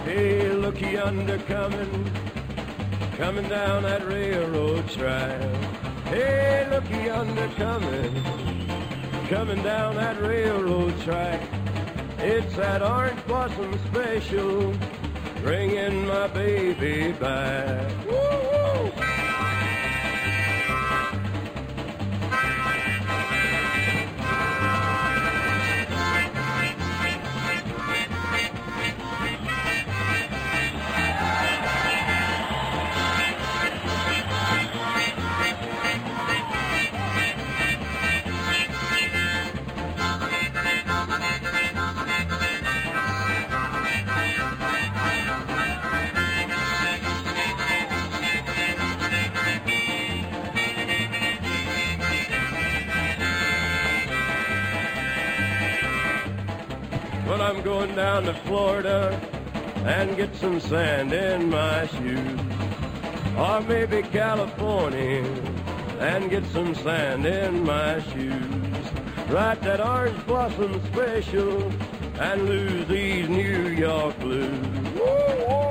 Hey, look yonder coming down that railroad track. Hey, look yonder coming down that railroad track. It's that orange blossom special, bringing my baby back. Woo-hoo! Well, I'm going down to Florida and get some sand in my shoes. Or maybe California and get some sand in my shoes. Write that orange blossom special and lose these New York blues. Woo-woo.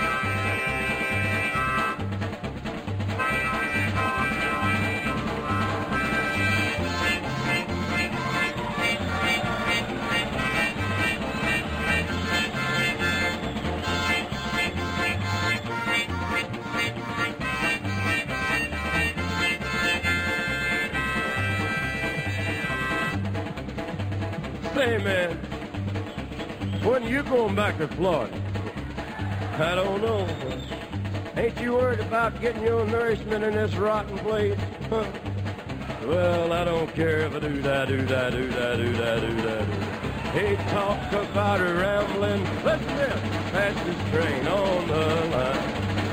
Say, man, when you going back to Florida? I don't know. Ain't you worried about getting your nourishment in this rotten place? Huh? Well, I don't care if I do that. Hey, talk about a rambling. Listen to this, fastest train on the line.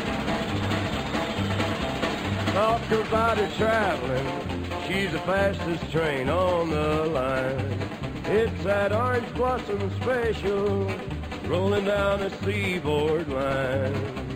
Talk about a traveling. She's the fastest train on the line. It's that orange blossom special rolling down the seaboard line.